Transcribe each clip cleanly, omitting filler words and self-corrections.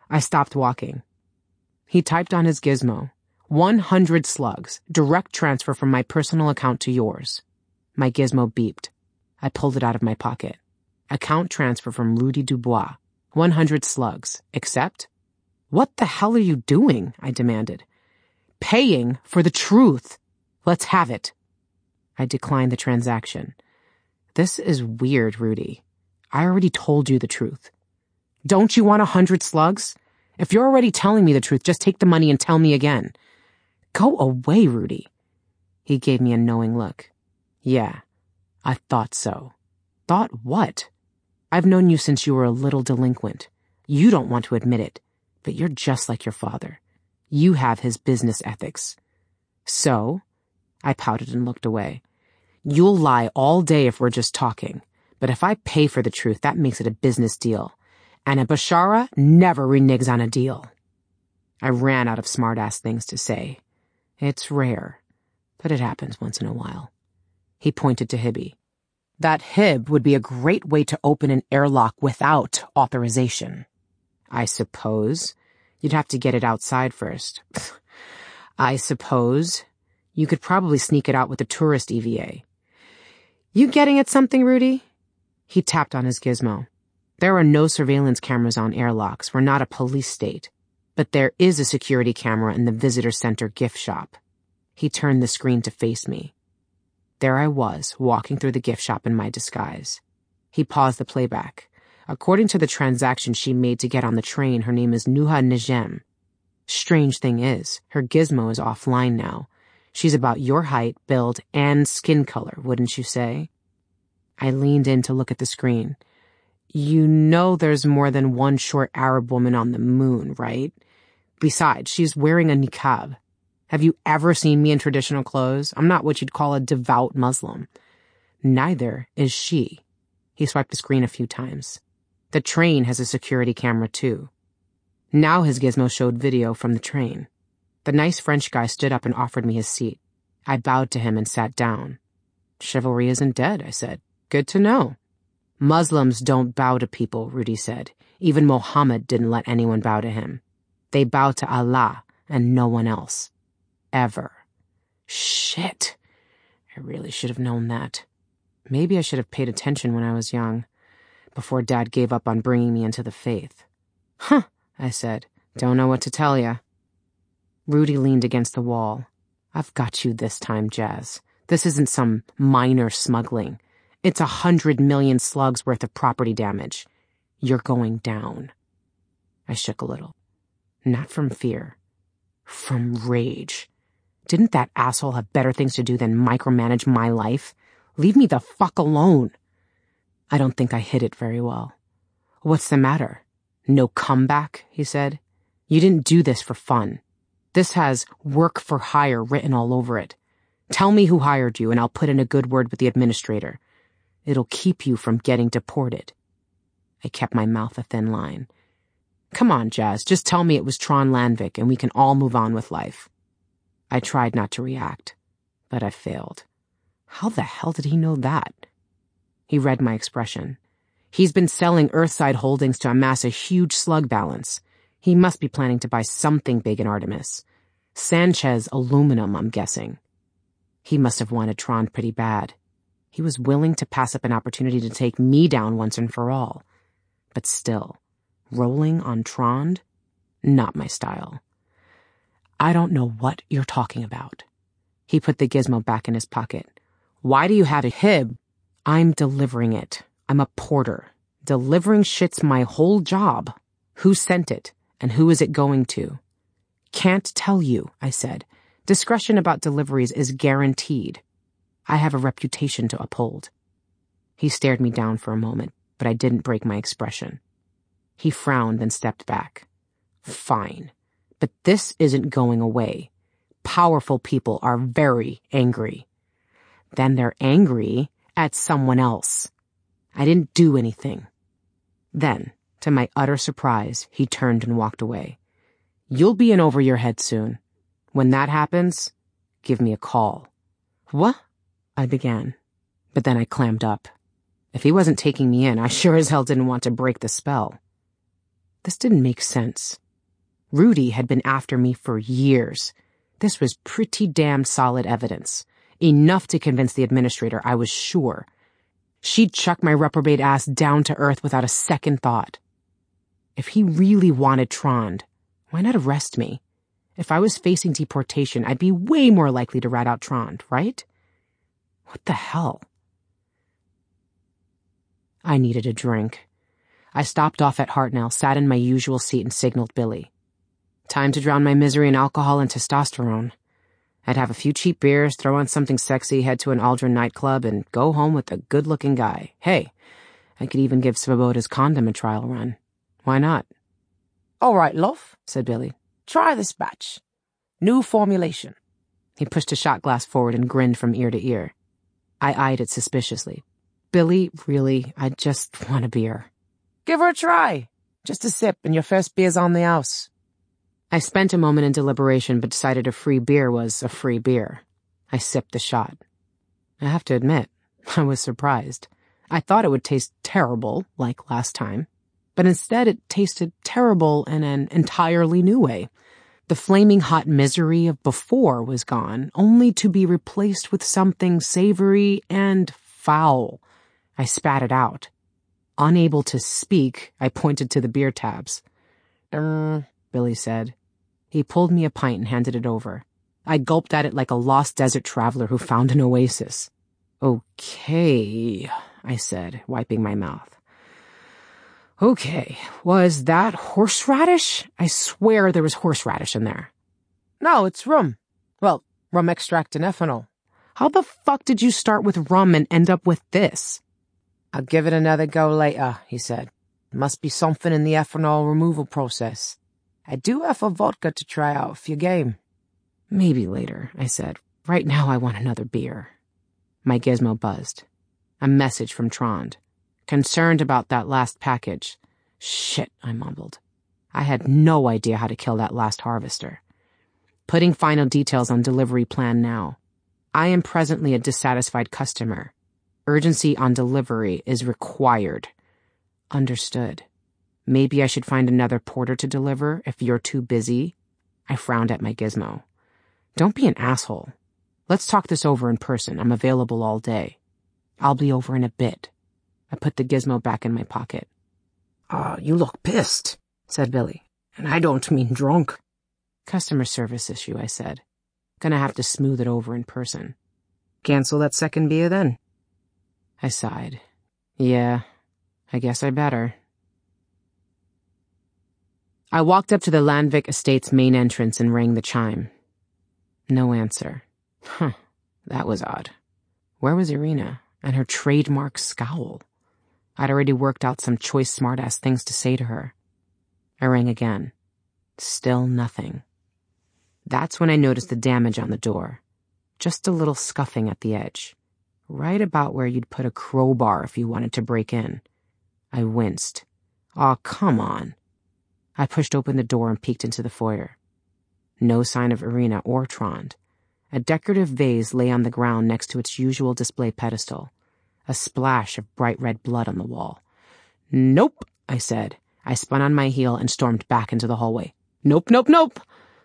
I stopped walking. He typed on his gizmo, 100 slugs, direct transfer from my personal account to yours. My gizmo beeped. I pulled it out of my pocket. Account transfer from Rudy Dubois, 100 slugs, accept? What the hell are you doing? I demanded. Paying for the truth. Let's have it. I declined the transaction. This is weird, Rudy. I already told you the truth. Don't you want 100 slugs? If you're already telling me the truth, just take the money and tell me again. Go away, Rudy. He gave me a knowing look. Yeah, I thought so. Thought what? I've known you since you were a little delinquent. You don't want to admit it, but you're just like your father. You have his business ethics. So? I pouted and looked away. You'll lie all day if we're just talking, but if I pay for the truth, that makes it a business deal. And a Bashara never reneges on a deal. I ran out of smart-ass things to say. It's rare, but it happens once in a while. He pointed to Hibby. That Hib would be a great way to open an airlock without authorization. I suppose. You'd have to get it outside first. I suppose. You could probably sneak it out with a tourist EVA. You getting at something, Rudy? He tapped on his gizmo. There are no surveillance cameras on airlocks. We're not a police state. But there is a security camera in the visitor center gift shop. He turned the screen to face me. There I was, walking through the gift shop in my disguise. He paused the playback. According to the transaction she made to get on the train, her name is Nuha Najem. Strange thing is, her gizmo is offline now. She's about your height, build, and skin color, wouldn't you say? I leaned in to look at the screen. You know there's more than one short Arab woman on the moon, right? Besides, she's wearing a niqab. Have you ever seen me in traditional clothes? I'm not what you'd call a devout Muslim. Neither is she. He swiped the screen a few times. The train has a security camera, too. Now his gizmo showed video from the train. The nice French guy stood up and offered me his seat. I bowed to him and sat down. Chivalry isn't dead, I said. Good to know. Muslims don't bow to people, Rudy said. Even Mohammed didn't let anyone bow to him. They bow to Allah and no one else. Ever. Shit. I really should have known that. Maybe I should have paid attention when I was young, before Dad gave up on bringing me into the faith. Huh, I said. Don't know what to tell ya. Rudy leaned against the wall. I've got you this time, Jazz. This isn't some minor smuggling. It's 100 million slugs worth of property damage. You're going down. I shook a little. Not from fear. From rage. Didn't that asshole have better things to do than micromanage my life? Leave me the fuck alone. I don't think I hid it very well. What's the matter? No comeback, he said. You didn't do this for fun. This has work for hire written all over it. Tell me who hired you and I'll put in a good word with the administrator. It'll keep you from getting deported. I kept my mouth a thin line. Come on, Jazz, just tell me it was Tron Landvik and we can all move on with life. I tried not to react, but I failed. How the hell did he know that? He read my expression. He's been selling Earthside Holdings to amass a huge slug balance. He must be planning to buy something big in Artemis. Sanchez Aluminum, I'm guessing. He must have wanted Tron pretty bad. He was willing to pass up an opportunity to take me down once and for all. But still, rolling on Tron? Not my style. I don't know what you're talking about. He put the gizmo back in his pocket. Why do you have a Hib? I'm delivering it. I'm a porter. Delivering shit's my whole job. Who sent it? And who is it going to? Can't tell you, I said. Discretion about deliveries is guaranteed. I have a reputation to uphold. He stared me down for a moment, but I didn't break my expression. He frowned and stepped back. Fine, but this isn't going away. Powerful people are very angry. Then they're angry at someone else. I didn't do anything. Then, to my utter surprise, he turned and walked away. You'll be in over your head soon. When that happens, give me a call. What? I began, but then I clammed up. If he wasn't taking me in, I sure as hell didn't want to break the spell. This didn't make sense. Rudy had been after me for years. This was pretty damn solid evidence. Enough to convince the administrator, I was sure. She'd chuck my reprobate ass down to earth without a second thought. If he really wanted Trond, why not arrest me? If I was facing deportation, I'd be way more likely to rat out Trond, right? What the hell? I needed a drink. I stopped off at Hartnell, sat in my usual seat and signaled Billy. Time to drown my misery in alcohol and testosterone. I'd have a few cheap beers, throw on something sexy, head to an Aldrin nightclub, and go home with a good-looking guy. Hey, I could even give Svoboda's condom a trial run. Why not? "All right, love," said Billy. "Try this batch. New formulation." He pushed a shot glass forward and grinned from ear to ear. I eyed it suspiciously. Billy, really, I just want a beer. "Give her a try. Just a sip, and your first beer's on the house." I spent a moment in deliberation, but decided a free beer was a free beer. I sipped the shot. I have to admit, I was surprised. I thought it would taste terrible, like last time, but instead it tasted terrible in an entirely new way. The flaming hot misery of before was gone, only to be replaced with something savory and foul. I spat it out. Unable to speak, I pointed to the beer tabs. Billy said. He pulled me a pint and handed it over. I gulped at it like a lost desert traveler who found an oasis. "Okay," I said, wiping my mouth. "Okay, was that horseradish? I swear there was horseradish in there." "No, it's rum. Well, rum extract and ethanol." "How the fuck did you start with rum and end up with this?" "I'll give it another go later," he said. "Must be something in the ethanol removal process. I do have a vodka to try out if you're game." "Maybe later," I said. "Right now I want another beer." My gizmo buzzed. A message from Trond. Concerned about that last package. "Shit," I mumbled. I had no idea how to kill that last harvester. Putting final details on delivery plan now. I am presently a dissatisfied customer. Urgency on delivery is required. Understood. Maybe I should find another porter to deliver if you're too busy. I frowned at my gizmo. Don't be an asshole. Let's talk this over in person. I'm available all day. I'll be over in a bit. I put the gizmo back in my pocket. You look pissed," said Billy. "And I don't mean drunk." "Customer service issue," I said. "Gonna have to smooth it over in person." "Cancel that second beer then." I sighed. "Yeah, I guess I better." I walked up to the Landvik Estate's main entrance and rang the chime. No answer. That was odd. Where was Irina and her trademark scowl? I'd already worked out some choice smart-ass things to say to her. I rang again. Still nothing. That's when I noticed the damage on the door. Just a little scuffing at the edge. Right about where you'd put a crowbar if you wanted to break in. I winced. Aw, come on. I pushed open the door and peeked into the foyer. No sign of Irina or Trond. A decorative vase lay on the ground next to its usual display pedestal. A splash of bright red blood on the wall. "Nope," I said. I spun on my heel and stormed back into the hallway. "Nope, nope, nope."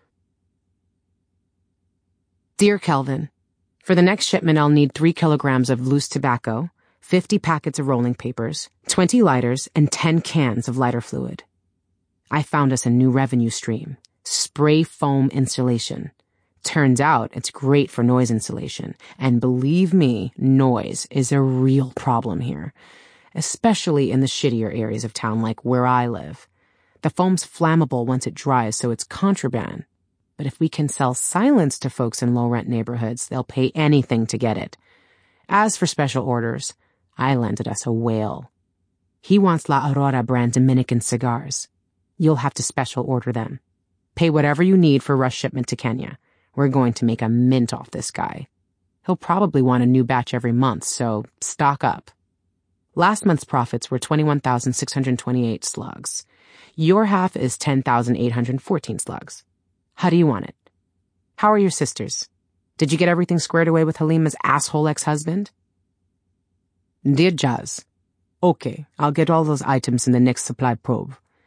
Dear Kelvin, for the next shipment I'll need 3 kilograms of loose tobacco, 50 packets of rolling papers, 20 lighters, and 10 cans of lighter fluid. I found us a new revenue stream. Spray foam insulation. Turns out it's great for noise insulation, and believe me, noise is a real problem here, especially in the shittier areas of town like where I live. The foam's flammable once it dries, so it's contraband. But if we can sell silence to folks in low-rent neighborhoods, they'll pay anything to get it. As for special orders, I landed us a whale. He wants La Aurora brand Dominican cigars. You'll have to special order them. Pay whatever you need for rush shipment to Kenya. We're going to make a mint off this guy. He'll probably want a new batch every month, so stock up. Last month's profits were 21,628 slugs. Your half is 10,814 slugs. How do you want it? How are your sisters? Did you get everything squared away with Halima's asshole ex-husband? Dear Jazz, okay, I'll get all those items in the next supply probe.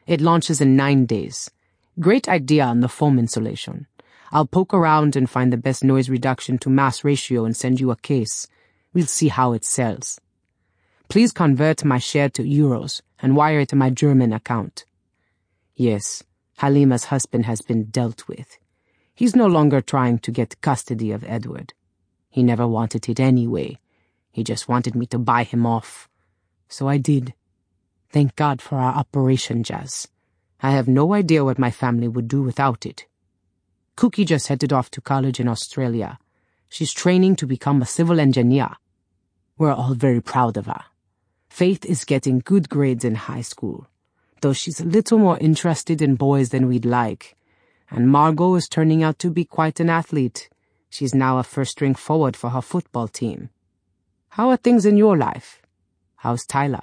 It launches in 9 days. Great idea on the foam insulation. I'll poke around and find the best noise reduction to mass ratio and send you a case. We'll see how it sells. Please convert my share to euros and wire it to my German account. Yes, Halima's husband has been dealt with. He's no longer trying to get custody of Edward. He never wanted it anyway. He just wanted me to buy him off. So I did. Thank God for our operation, Jazz. I have no idea what my family would do without it. Cookie just headed off to college in Australia. She's training to become a civil engineer. We're all very proud of her. Faith is getting good grades in high school, though she's a little more interested in boys than we'd like. And Margot is turning out to be quite an athlete. She's now a first-string forward for her football team. How are things in your life? How's Tyler?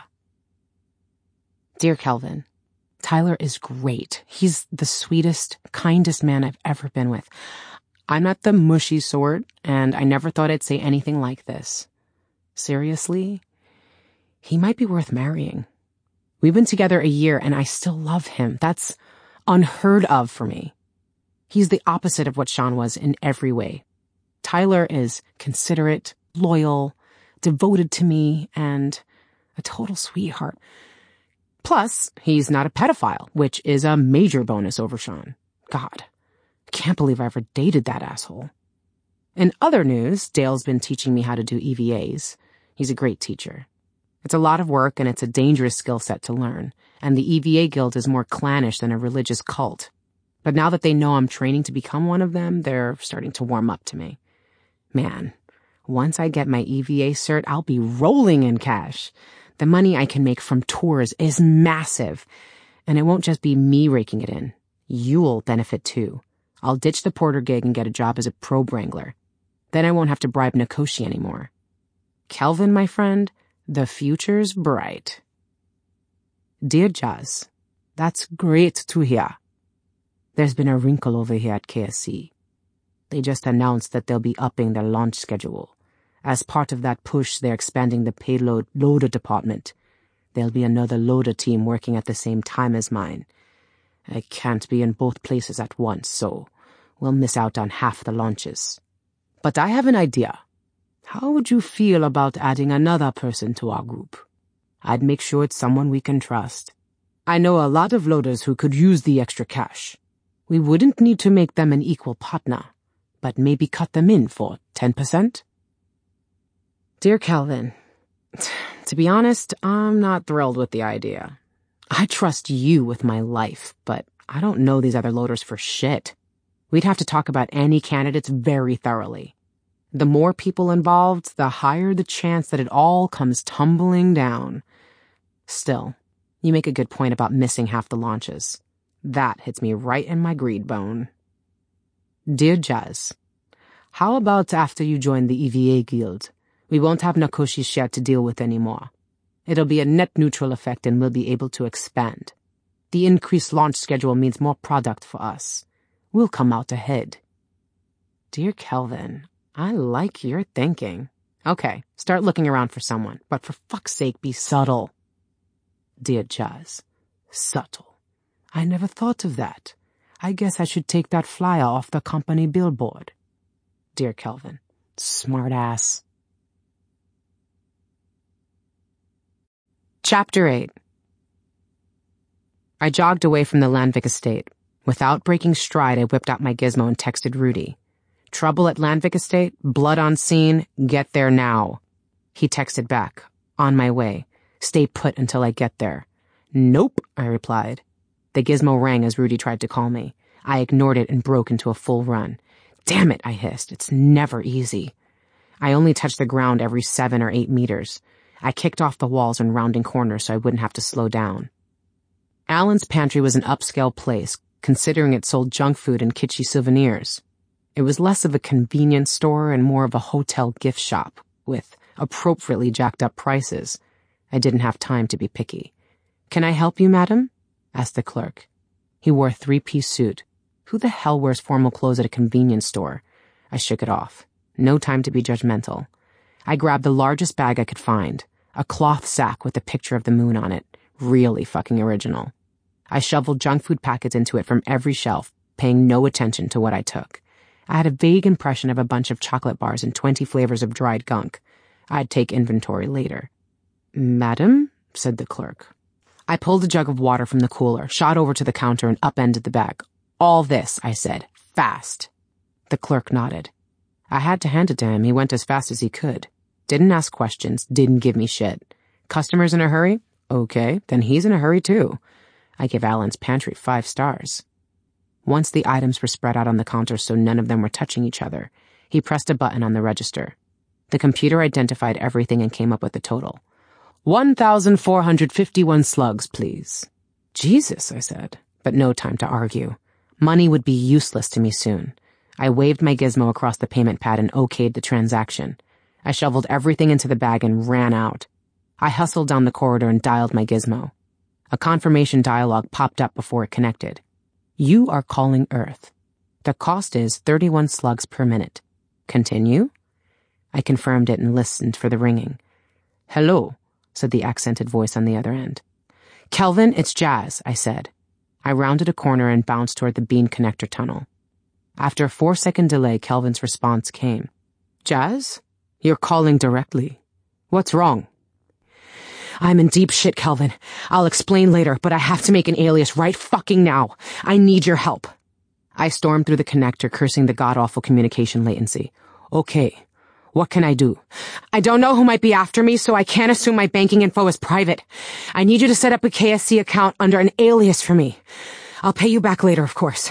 Dear Kelvin, Tyler is great. He's the sweetest, kindest man I've ever been with. I'm not the mushy sort, and I never thought I'd say anything like this. Seriously, he might be worth marrying. We've been together a year, and I still love him. That's unheard of for me. He's the opposite of what Sean was in every way. Tyler is considerate, loyal, devoted to me, and a total sweetheart. Plus, he's not a pedophile, which is a major bonus over Sean. God, I can't believe I ever dated that asshole. In other news, Dale's been teaching me how to do EVAs. He's a great teacher. It's a lot of work and it's a dangerous skill set to learn, and the EVA Guild is more clannish than a religious cult. But now that they know I'm training to become one of them, they're starting to warm up to me. Man, once I get my EVA cert, I'll be rolling in cash. The money I can make from tours is massive, and it won't just be me raking it in. You'll benefit too. I'll ditch the porter gig and get a job as a probe wrangler. Then I won't have to bribe Nakoshi anymore. Kelvin, my friend, the future's bright. Dear Jazz, that's great to hear. There's been a wrinkle over here at KSC. They just announced that they'll be upping their launch schedule. As part of that push, they're expanding the payload loader department. There'll be another loader team working at the same time as mine. I can't be in both places at once, so we'll miss out on half the launches. But I have an idea. How would you feel about adding another person to our group? I'd make sure it's someone we can trust. I know a lot of loaders who could use the extra cash. We wouldn't need to make them an equal partner, but maybe cut them in for 10%? Dear Kelvin, to be honest, I'm not thrilled with the idea. I trust you with my life, but I don't know these other loaders for shit. We'd have to talk about any candidates very thoroughly. The more people involved, the higher the chance that it all comes tumbling down. Still, you make a good point about missing half the launches. That hits me right in my greed bone. Dear Jazz, how about after you join the EVA Guild? We won't have Nakoshi's share to deal with anymore. It'll be a net neutral effect and we'll be able to expand. The increased launch schedule means more product for us. We'll come out ahead. Dear Kelvin, I like your thinking. Okay, start looking around for someone, but for fuck's sake, be subtle. Dear Jazz, subtle. I never thought of that. I guess I should take that flyer off the company billboard. Dear Kelvin, smart ass. Chapter 8. I jogged away from the Landvik estate. Without breaking stride, I whipped out my gizmo and texted Rudy. Trouble at Landvik estate? Blood on scene? Get there now. He texted back. On my way. Stay put until I get there. Nope, I replied. The gizmo rang as Rudy tried to call me. I ignored it and broke into a full run. Damn it, I hissed. It's never easy. I only touched the ground every 7 or 8 meters. I kicked off the walls and rounding corners so I wouldn't have to slow down. Alan's Pantry was an upscale place, considering it sold junk food and kitschy souvenirs. It was less of a convenience store and more of a hotel gift shop, with appropriately jacked up prices. I didn't have time to be picky. Can I help you, madam? Asked the clerk. He wore a 3-piece suit. Who the hell wears formal clothes at a convenience store? I shook it off. No time to be judgmental. I grabbed the largest bag I could find, a cloth sack with a picture of the moon on it, really fucking original. I shoveled junk food packets into it from every shelf, paying no attention to what I took. I had a vague impression of a bunch of chocolate bars and 20 flavors of dried gunk. I'd take inventory later. "Madam?" said the clerk. I pulled a jug of water from the cooler, shot over to the counter, and upended the bag. "All this," I said. "Fast." The clerk nodded. I had to hand it to him. He went as fast as he could. Didn't ask questions, didn't give me shit. Customers in a hurry? Okay, then he's in a hurry too. I gave Alan's pantry 5 stars. Once the items were spread out on the counter so none of them were touching each other, he pressed a button on the register. The computer identified everything and came up with the total. 1,451 slugs, please. Jesus, I said, but no time to argue. Money would be useless to me soon. I waved my gizmo across the payment pad and okayed the transaction. I shoveled everything into the bag and ran out. I hustled down the corridor and dialed my gizmo. A confirmation dialog popped up before it connected. You are calling Earth. The cost is 31 slugs per minute. Continue? I confirmed it and listened for the ringing. Hello, said the accented voice on the other end. Kelvin, it's Jazz, I said. I rounded a corner and bounced toward the bean connector tunnel. After a 4-second delay, Kelvin's response came. Jazz? You're calling directly. What's wrong? I'm in deep shit, Kelvin. I'll explain later, but I have to make an alias right fucking now. I need your help. I stormed through the connector, cursing the god-awful communication latency. Okay. What can I do? I don't know who might be after me, so I can't assume my banking info is private. I need you to set up a KSC account under an alias for me. I'll pay you back later, of course.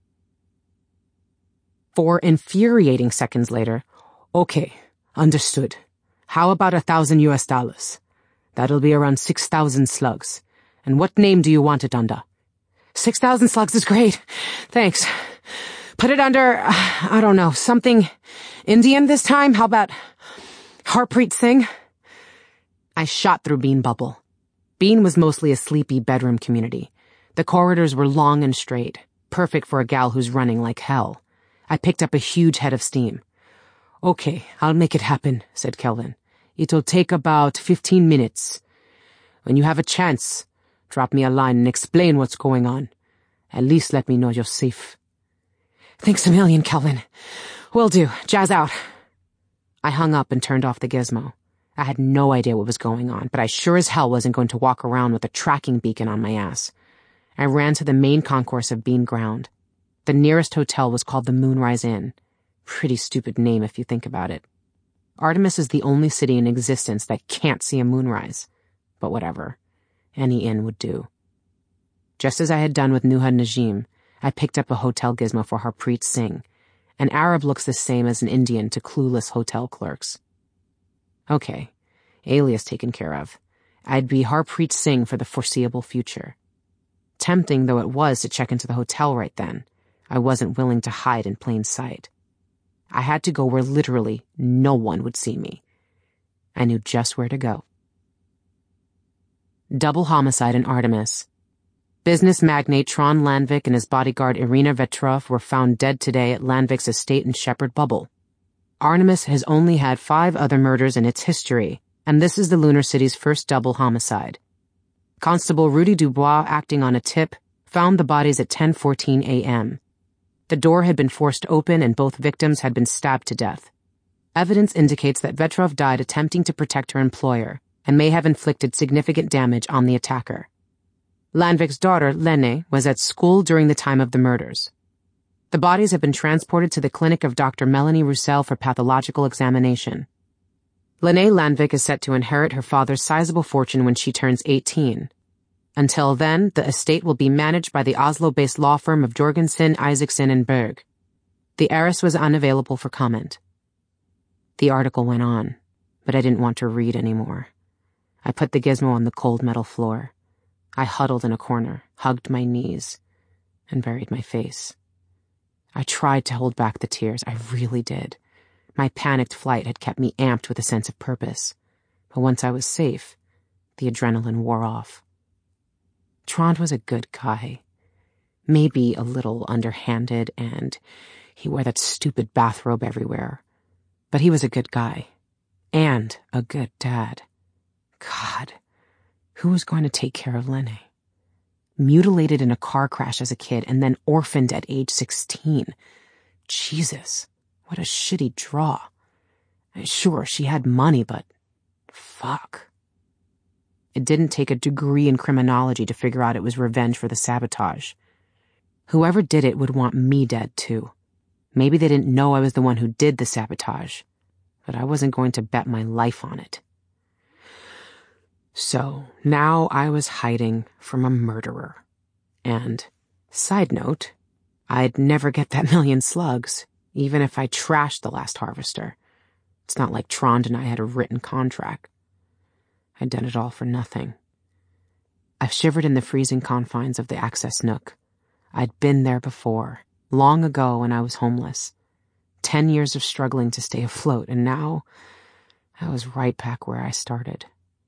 4 infuriating seconds later, okay, understood. How about $1,000? That'll be around 6,000 slugs. And what name do you want it under? 6,000 slugs is great. Thanks. Put it under, I don't know, something Indian this time? How about Harpreet Singh? I shot through Bean Bubble. Bean was mostly a sleepy bedroom community. The corridors were long and straight, perfect for a gal who's running like hell. I picked up a huge head of steam. Okay, I'll make it happen, said Kelvin. It'll take about 15 minutes. When you have a chance, drop me a line and explain what's going on. At least let me know you're safe. Thanks a million, Kelvin. Will do. Jazz out. I hung up and turned off the gizmo. I had no idea what was going on, but I sure as hell wasn't going to walk around with a tracking beacon on my ass. I ran to the main concourse of Bean Ground. The nearest hotel was called the Moonrise Inn. Pretty stupid name if you think about it. Artemis is the only city in existence that can't see a moonrise. But whatever. Any inn would do. Just as I had done with Nuha Najim, I picked up a hotel gizmo for Harpreet Singh. An Arab looks the same as an Indian to clueless hotel clerks. Okay, alias taken care of. I'd be Harpreet Singh for the foreseeable future. Tempting though it was to check into the hotel right then, I wasn't willing to hide in plain sight. I had to go where literally no one would see me. I knew just where to go. Double homicide in Artemis. Business magnate Tron Landvik and his bodyguard Irina Vetrov were found dead today at Landvik's estate in Shepherd Bubble. Artemis has only had 5 other murders in its history, and this is the Lunar City's first double homicide. Constable Rudy Dubois, acting on a tip, found the bodies at 10:14 a.m. The door had been forced open and both victims had been stabbed to death. Evidence indicates that Vetrov died attempting to protect her employer and may have inflicted significant damage on the attacker. Landvik's daughter, Lene, was at school during the time of the murders. The bodies have been transported to the clinic of Dr. Melanie Roussel for pathological examination. Lene Landvik is set to inherit her father's sizable fortune when she turns 18. Until then, the estate will be managed by the Oslo-based law firm of Jorgensen, Isaacson, and Berg. The heiress was unavailable for comment. The article went on, but I didn't want to read anymore. I put the gizmo on the cold metal floor. I huddled in a corner, hugged my knees, and buried my face. I tried to hold back the tears, I really did. My panicked flight had kept me amped with a sense of purpose. But once I was safe, the adrenaline wore off. Trond was a good guy. Maybe a little underhanded, and he wore that stupid bathrobe everywhere. But he was a good guy. And a good dad. God, who was going to take care of Lene? Mutilated in a car crash as a kid and then orphaned at age 16. Jesus, what a shitty draw. Sure, she had money, but fuck. It didn't take a degree in criminology to figure out it was revenge for the sabotage. Whoever did it would want me dead, too. Maybe they didn't know I was the one who did the sabotage, but I wasn't going to bet my life on it. So, now I was hiding from a murderer. And, side note, I'd never get that million slugs, even if I trashed the last harvester. It's not like Trond and I had a written contract. I'd done it all for nothing. I shivered in the freezing confines of the access nook. I'd been there before, long ago when I was homeless. 10 years of struggling to stay afloat, and now I was right back where I started.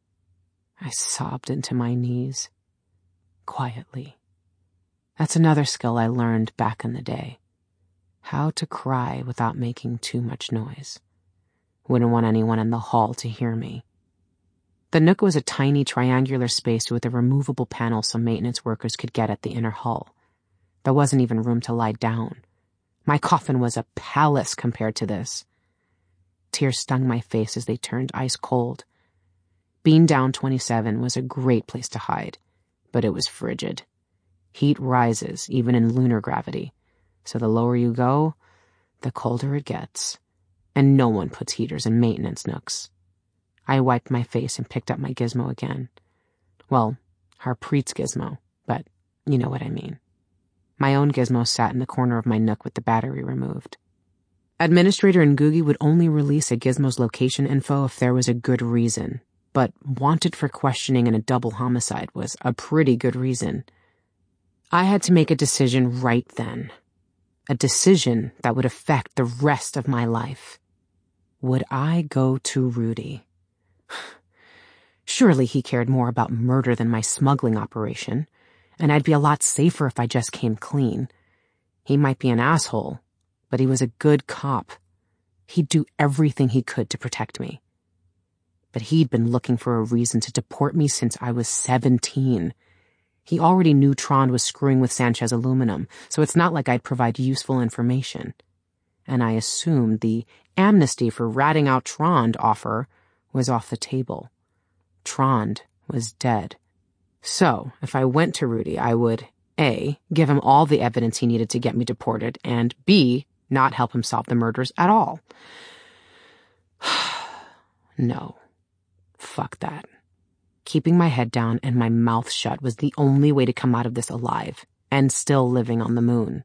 I sobbed into my knees, quietly. That's another skill I learned back in the day. How to cry without making too much noise. Wouldn't want anyone in the hall to hear me. The nook was a tiny triangular space with a removable panel so maintenance workers could get at the inner hull. There wasn't even room to lie down. My coffin was a palace compared to this. Tears stung my face as they turned ice cold. Bean Down 27 was a great place to hide, but it was frigid. Heat rises, even in lunar gravity, so the lower you go, the colder it gets. And no one puts heaters in maintenance nooks. I wiped my face and picked up my gizmo again. Well, Harpreet's gizmo, but you know what I mean. My own gizmo sat in the corner of my nook with the battery removed. Administrator Ngugi would only release a gizmo's location info if there was a good reason, but wanted for questioning in a double homicide was a pretty good reason. I had to make a decision right then. A decision that would affect the rest of my life. Would I go to Rudy? Surely he cared more about murder than my smuggling operation, and I'd be a lot safer if I just came clean. He might be an asshole, but he was a good cop. He'd do everything he could to protect me. But he'd been looking for a reason to deport me since I was 17. He already knew Trond was screwing with Sanchez Aluminum, so it's not like I'd provide useful information. And I assumed the amnesty for ratting out Trond offer was off the table. Trond was dead. So, if I went to Rudy, I would, A, give him all the evidence he needed to get me deported, and B, not help him solve the murders at all. No. Fuck that. Keeping my head down and my mouth shut was the only way to come out of this alive, and still living on the moon.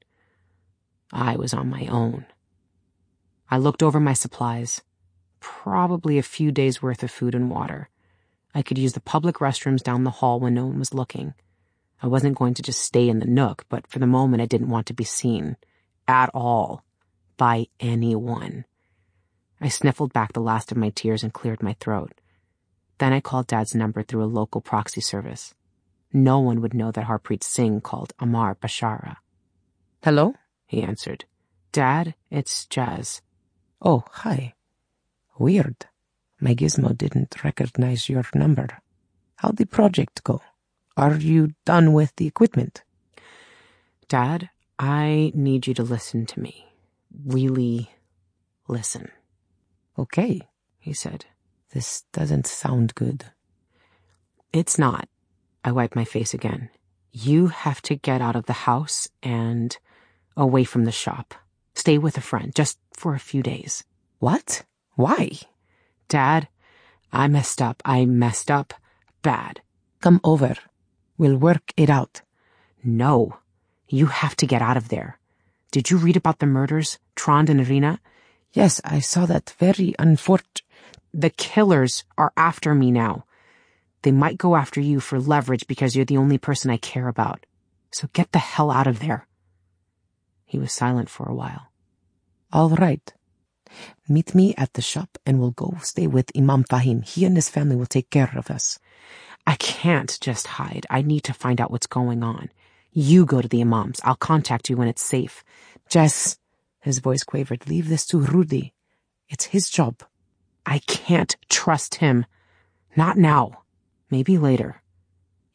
I was on my own. I looked over my supplies. Probably a few days' worth of food and water. I could use the public restrooms down the hall when no one was looking. I wasn't going to just stay in the nook, but for the moment I didn't want to be seen. At all. By anyone. I sniffled back the last of my tears and cleared my throat. Then I called Dad's number through a local proxy service. No one would know that Harpreet Singh called Amar Bashara. "Hello?" he answered. "Dad, it's Jazz." "Oh, hi. Weird. My gizmo didn't recognize your number. How'd the project go? Are you done with the equipment?" "Dad, I need you to listen to me. Really listen." "Okay," he said. "This doesn't sound good." "It's not." I wiped my face again. "You have to get out of the house and away from the shop. Stay with a friend, just for a few days." "What? Why?" "Dad, I messed up. I messed up bad." "Come over. We'll work it out." "No. You have to get out of there. Did you read about the murders, Trond and Irina?" "Yes, I saw that. Very unfortunate." "The killers are after me now. They might go after you for leverage because you're the only person I care about. So get the hell out of there." He was silent for a while. "All right. Meet me at the shop and we'll go stay with Imam Fahim. He and his family will take care of us." "I can't just hide. I need to find out what's going on. You go to the Imams. I'll contact you when it's safe." "Jess," his voice quavered, "leave this to Rudy. It's his job." "I can't trust him. Not now. Maybe later."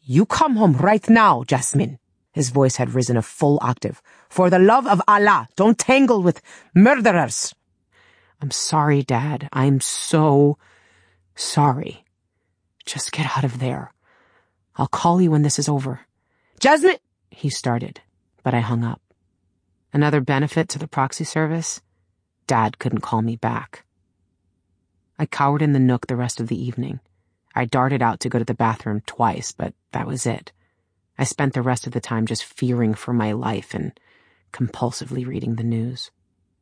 You come home right now, Jasmine. His voice had risen a full octave. For the love of Allah, don't tangle with murderers. I'm sorry, Dad. I'm so sorry. Just get out of there. I'll call you when this is over. Jasmine, he started, but I hung up. Another benefit to the proxy service? Dad couldn't call me back. I cowered in the nook the rest of the evening. I darted out to go to the bathroom twice, but that was it. I spent the rest of the time just fearing for my life and compulsively reading the news.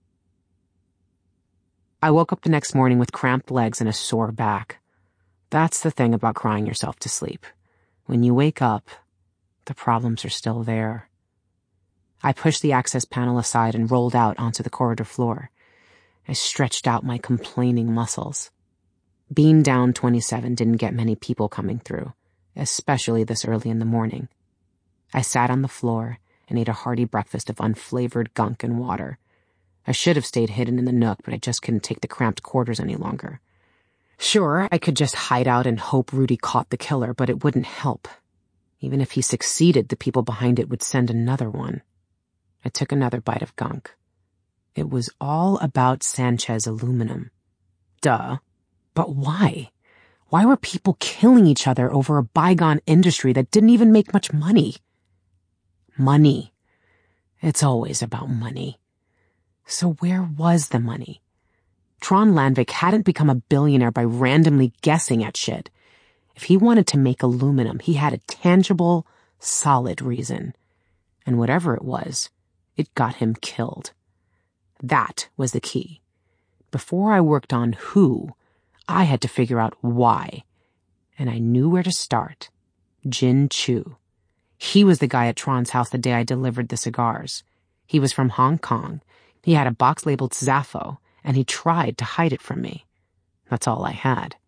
I woke up the next morning with cramped legs and a sore back. That's the thing about crying yourself to sleep. When you wake up, the problems are still there. I pushed the access panel aside and rolled out onto the corridor floor. I stretched out my complaining muscles. Being down 27 didn't get many people coming through, especially this early in the morning. I sat on the floor and ate a hearty breakfast of unflavored gunk and water. I should have stayed hidden in the nook, but I just couldn't take the cramped quarters any longer. Sure, I could just hide out and hope Rudy caught the killer, but it wouldn't help. Even if he succeeded, the people behind it would send another one. I took another bite of gunk. It was all about Sanchez Aluminum. Duh. But why? Why were people killing each other over a bygone industry that didn't even make much money? Money. It's always about money. So where was the money? Tron Landvik hadn't become a billionaire by randomly guessing at shit. If he wanted to make aluminum, he had a tangible, solid reason. And whatever it was, it got him killed. That was the key. Before I worked on who, I had to figure out why. And I knew where to start. Jin Chu. He was the guy at Tron's house the day I delivered the cigars. He was from Hong Kong. He had a box labeled Zaffo, and he tried to hide it from me. That's all I had.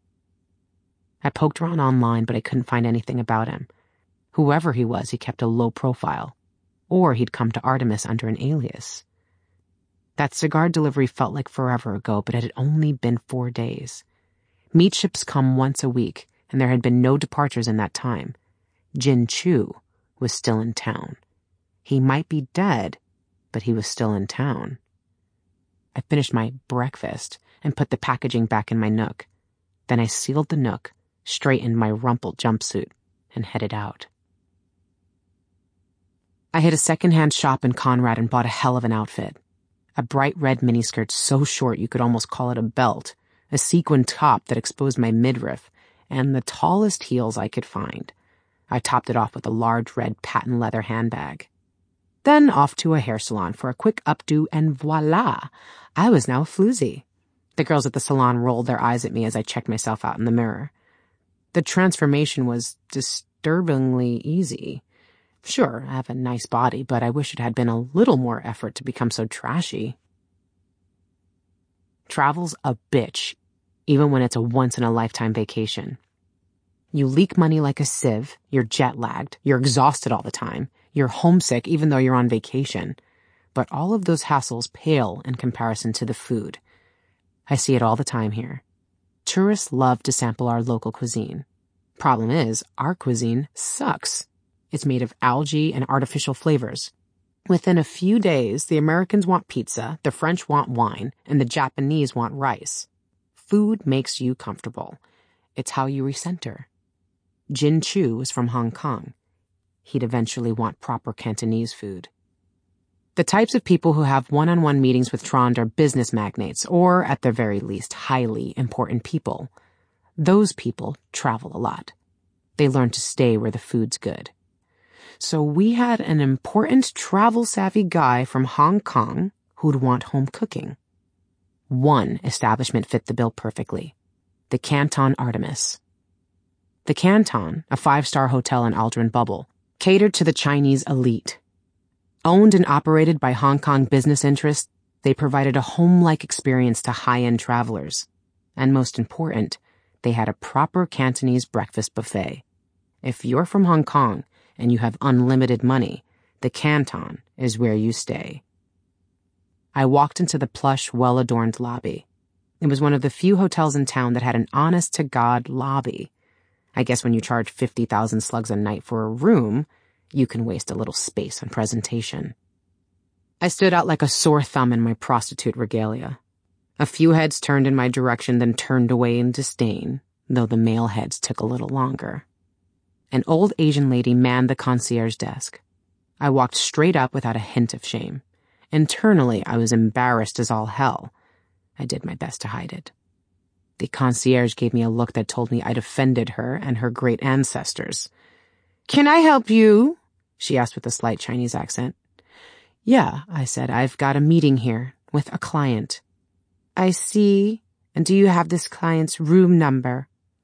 I poked around online, but I couldn't find anything about him. Whoever he was, he kept a low profile. Or he'd come to Artemis under an alias. That cigar delivery felt like forever ago, but it had only been 4 days. Meat ships come once a week, and there had been no departures in that time. Jin Chu was still in town. He might be dead, but he was still in town. I finished my breakfast and put the packaging back in my nook. Then I sealed the nook, straightened my rumpled jumpsuit, and headed out. I hit a second-hand shop in Conrad and bought a hell of an outfit. A bright red miniskirt so short you could almost call it a belt, a sequin top that exposed my midriff, and the tallest heels I could find. I topped it off with a large red patent leather handbag. Then off to a hair salon for a quick updo, and voila! I was now a floozy. The girls at the salon rolled their eyes at me as I checked myself out in the mirror. The transformation was disturbingly easy. Sure, I have a nice body, but I wish it had been a little more effort to become so trashy. Travel's a bitch, even when it's a once-in-a-lifetime vacation. You leak money like a sieve, you're jet-lagged, you're exhausted all the time, you're homesick even though you're on vacation. But all of those hassles pale in comparison to the food. I see it all the time here. Tourists love to sample our local cuisine. Problem is, our cuisine sucks. It's made of algae and artificial flavors. Within a few days, the Americans want pizza, the French want wine, and the Japanese want rice. Food makes you comfortable. It's how you recenter. Jin Chu was from Hong Kong. He'd eventually want proper Cantonese food. The types of people who have one-on-one meetings with Tron are business magnates, or at the very least, highly important people. Those people travel a lot. They learn to stay where the food's good. So we had an important travel-savvy guy from Hong Kong who'd want home cooking. One establishment fit the bill perfectly. The Canton Artemis. The Canton, a 5-star hotel in Aldrin Bubble, catered to the Chinese elite. Owned and operated by Hong Kong business interests, they provided a home-like experience to high-end travelers. And most important, they had a proper Cantonese breakfast buffet. If you're from Hong Kong and you have unlimited money, the Canton is where you stay. I walked into the plush, well-adorned lobby. It was one of the few hotels in town that had an honest-to-God lobby. I guess when you charge 50,000 slugs a night for a room, you can waste a little space on presentation. I stood out like a sore thumb in my prostitute regalia. A few heads turned in my direction, then turned away in disdain, though the male heads took a little longer. An old Asian lady manned the concierge desk. I walked straight up without a hint of shame. Internally, I was embarrassed as all hell. I did my best to hide it. The concierge gave me a look that told me I'd offended her and her great ancestors. "Can I help you?" she asked with a slight Chinese accent. "Yeah," I said. "I've got a meeting here with a client." "I see. And do you have this client's room number?"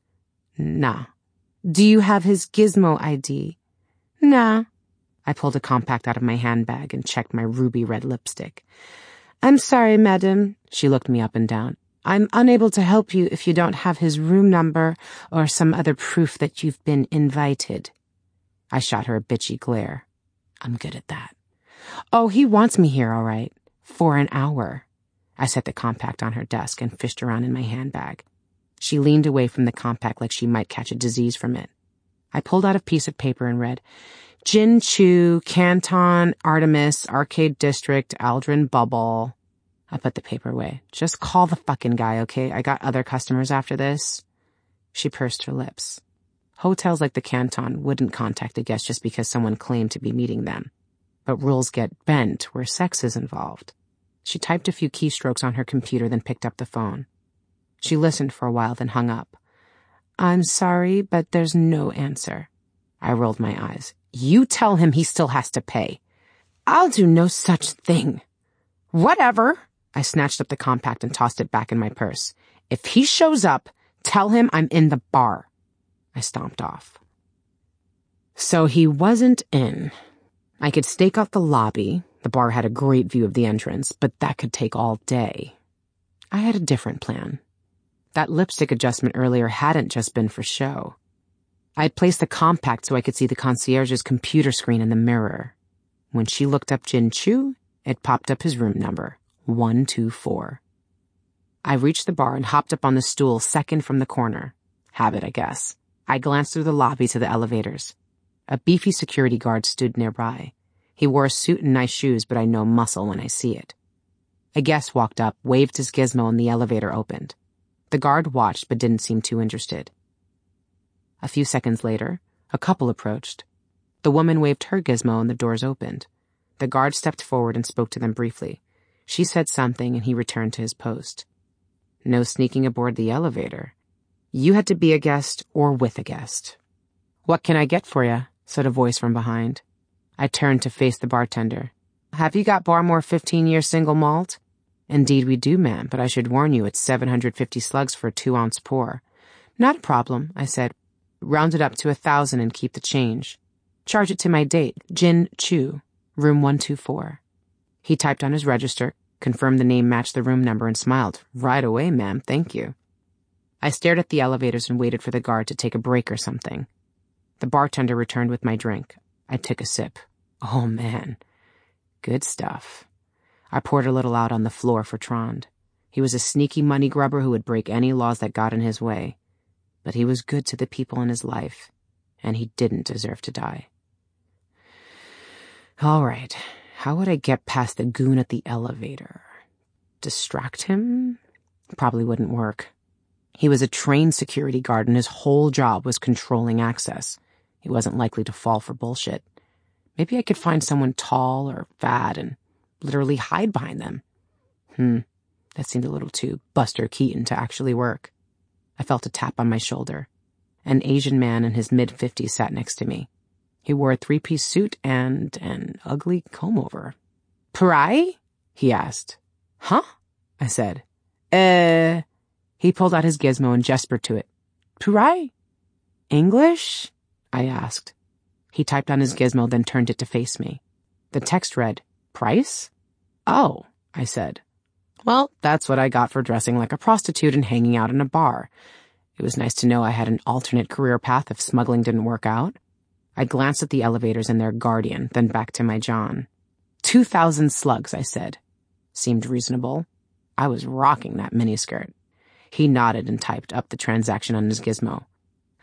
"Nah." "Do you have his gizmo ID?" "Nah." I pulled a compact out of my handbag and checked my ruby red lipstick. "I'm sorry, madam." She looked me up and down. "I'm unable to help you if you don't have his room number or some other proof that you've been invited." I shot her a bitchy glare. I'm good at that. "Oh, he wants me here, all right. For an hour." I set the compact on her desk and fished around in my handbag. She leaned away from the compact like she might catch a disease from it. I pulled out a piece of paper and read, "Jin Chu, Canton, Artemis, Arcade District, Aldrin Bubble." I put the paper away. "Just call the fucking guy, okay? I got other customers after this." She pursed her lips. Hotels like the Canton wouldn't contact a guest just because someone claimed to be meeting them. But rules get bent where sex is involved. She typed a few keystrokes on her computer, then picked up the phone. She listened for a while, then hung up. "I'm sorry, but there's no answer." I rolled my eyes. "You tell him he still has to pay." "I'll do no such thing." "Whatever." I snatched up the compact and tossed it back in my purse. "If he shows up, tell him I'm in the bar." I stomped off. So he wasn't in. I could stake out the lobby. The bar had a great view of the entrance, but that could take all day. I had a different plan. That lipstick adjustment earlier hadn't just been for show. I had placed the compact so I could see the concierge's computer screen in the mirror. When she looked up Jin Chu, it popped up his room number, 124. I reached the bar and hopped up on the stool second from the corner. Habit, I guess. I glanced through the lobby to the elevators. A beefy security guard stood nearby. He wore a suit and nice shoes, but I know muscle when I see it. A guest walked up, waved his gizmo, and the elevator opened. The guard watched but didn't seem too interested. A few seconds later, a couple approached. The woman waved her gizmo and the doors opened. The guard stepped forward and spoke to them briefly. She said something and he returned to his post. No sneaking aboard the elevator. You had to be a guest or with a guest. "What can I get for you?" said a voice from behind. I turned to face the bartender. "Have you got Barmore 15-year single malt?" "Indeed we do, ma'am, but I should warn you it's 750 slugs for a 2-ounce pour." "Not a problem," I said. "Round it up to 1,000 and keep the change. Charge it to my date, Jin Chu, room 124. He typed on his register, confirmed the name matched the room number, and smiled. "Right away, ma'am, thank you." I stared at the elevators and waited for the guard to take a break or something. The bartender returned with my drink. I took a sip. Oh, man. Good stuff. I poured a little out on the floor for Trond. He was a sneaky money grubber who would break any laws that got in his way. But he was good to the people in his life, and he didn't deserve to die. All right, how would I get past the goon at the elevator? Distract him? Probably wouldn't work. He was a trained security guard, and his whole job was controlling access. He wasn't likely to fall for bullshit. Maybe I could find someone tall or fat and literally hide behind them. That seemed a little too Buster Keaton to actually work. I felt a tap on my shoulder. An Asian man in his mid-50s sat next to me. He wore a 3-piece suit and an ugly comb-over. "Parai?" he asked. "Huh?" I said. He pulled out his gizmo and gestured to it. "Parai? English?" I asked. He typed on his gizmo, then turned it to face me. The text read, "Price?" "Oh," I said. Well, that's what I got for dressing like a prostitute and hanging out in a bar. It was nice to know I had an alternate career path if smuggling didn't work out. I glanced at the elevators and their guardian, then back to my John. 2,000 slugs, I said. Seemed reasonable. I was rocking that miniskirt. He nodded and typed up the transaction on his gizmo.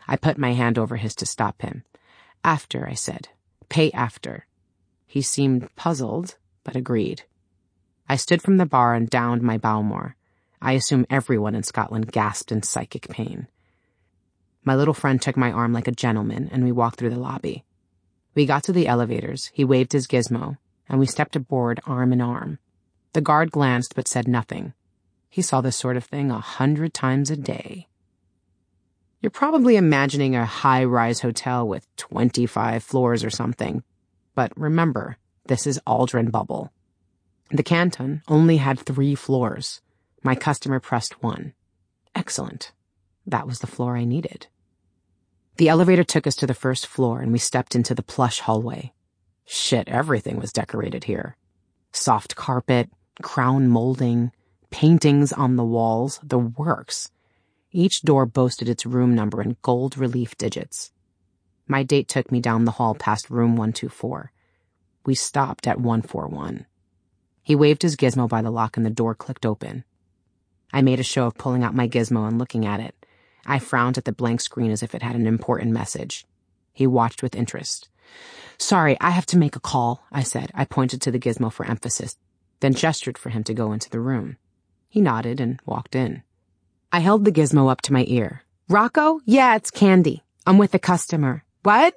I put my hand over his to stop him. After, I said. Pay after. He seemed puzzled, but agreed. I stood from the bar and downed my Bowmore. I assume everyone in Scotland gasped in psychic pain. My little friend took my arm like a gentleman, and we walked through the lobby. We got to the elevators, he waved his gizmo, and we stepped aboard arm in arm. The guard glanced but said nothing. He saw this sort of thing 100 times a day. You're probably imagining a high-rise hotel with 25 floors or something. But remember, this is Aldrin Bubble. The Canton only had 3 floors. My customer pressed 1. Excellent. That was the floor I needed. The elevator took us to the first floor, and we stepped into the plush hallway. Shit, everything was decorated here. Soft carpet, crown molding, paintings on the walls, the works. Each door boasted its room number in gold relief digits. My date took me down the hall past room 124. We stopped at 141. He waved his gizmo by the lock and the door clicked open. I made a show of pulling out my gizmo and looking at it. I frowned at the blank screen as if it had an important message. He watched with interest. Sorry, I have to make a call, I said. I pointed to the gizmo for emphasis, then gestured for him to go into the room. He nodded and walked in. I held the gizmo up to my ear. Rocco? Yeah, it's Candy. I'm with a customer. What?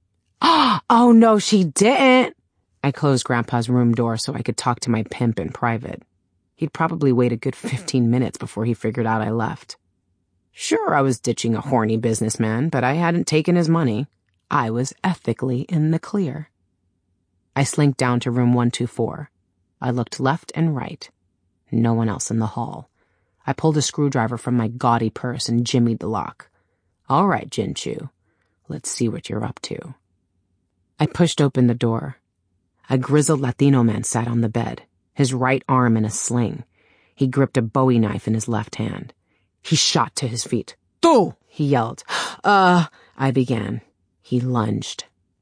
Oh, no, she didn't. I closed Grandpa's room door so I could talk to my pimp in private. He'd probably wait a good 15 minutes before he figured out I left. Sure, I was ditching a horny businessman, but I hadn't taken his money. I was ethically in the clear. I slinked down to room 124. I looked left and right. No one else in the hall. I pulled a screwdriver from my gaudy purse and jimmied the lock. All right, Jinchu. Let's see what you're up to. I pushed open the door. A grizzled Latino man sat on the bed, his right arm in a sling. He gripped a Bowie knife in his left hand. He shot to his feet. "Tu!" he yelled. I began. He lunged.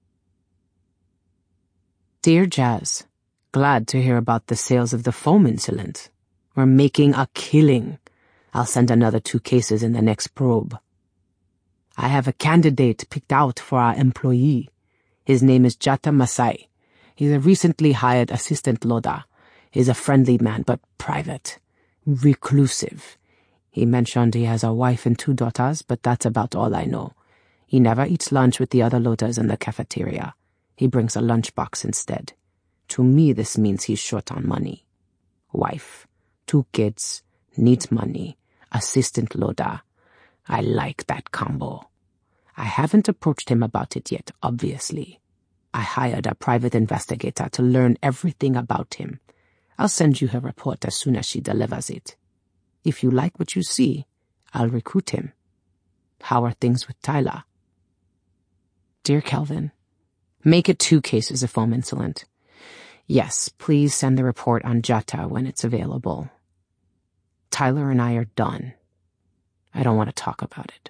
Dear Jazz, glad to hear about the sales of the foam insulent. We're making a killing. I'll send another 2 cases in the next probe. I have a candidate picked out for our employee. His name is Jata Masai. He's a recently hired assistant Loda. He's a friendly man, but private. Reclusive. He mentioned he has a wife and 2 daughters, but that's about all I know. He never eats lunch with the other Lodas in the cafeteria. He brings a lunchbox instead. To me, this means he's short on money. Wife, 2 kids, needs money, assistant Loda. I like that combo. I haven't approached him about it yet, obviously. I hired a private investigator to learn everything about him. I'll send you her report as soon as she delivers it. If you like what you see, I'll recruit him. How are things with Tyler? Dear Kelvin, make it 2 cases of foam insulent. Yes, please send the report on Jata when it's available. Tyler and I are done. I don't want to talk about it.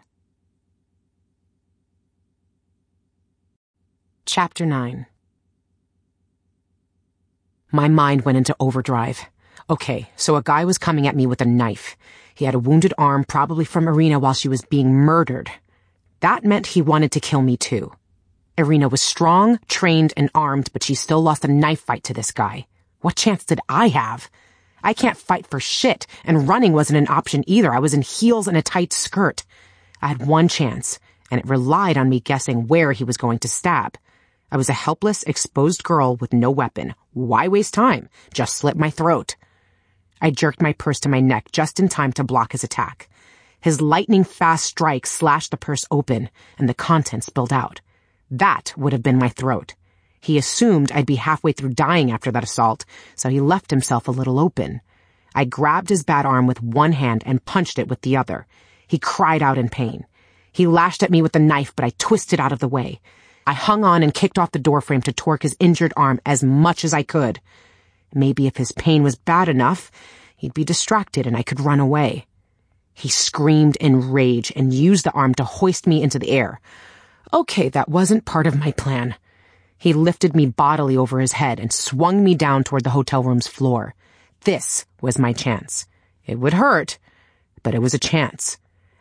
Chapter 9. My mind went into overdrive. Okay, so a guy was coming at me with a knife. He had a wounded arm, probably from Irina while she was being murdered. That meant he wanted to kill me too. Irina was strong, trained, and armed, but she still lost a knife fight to this guy. What chance did I have? I can't fight for shit, and running wasn't an option either. I was in heels and a tight skirt. I had one chance, and it relied on me guessing where he was going to stab. I was a helpless, exposed girl with no weapon. Why waste time? Just slit my throat. I jerked my purse to my neck just in time to block his attack. His lightning-fast strike slashed the purse open, and the contents spilled out. That would have been my throat. He assumed I'd be halfway through dying after that assault, so he left himself a little open. I grabbed his bad arm with one hand and punched it with the other. He cried out in pain. He lashed at me with the knife, but I twisted out of the way. I hung on and kicked off the doorframe to torque his injured arm as much as I could. Maybe if his pain was bad enough, he'd be distracted and I could run away. He screamed in rage and used the arm to hoist me into the air. Okay, that wasn't part of my plan. He lifted me bodily over his head and swung me down toward the hotel room's floor. This was my chance. It would hurt, but it was a chance.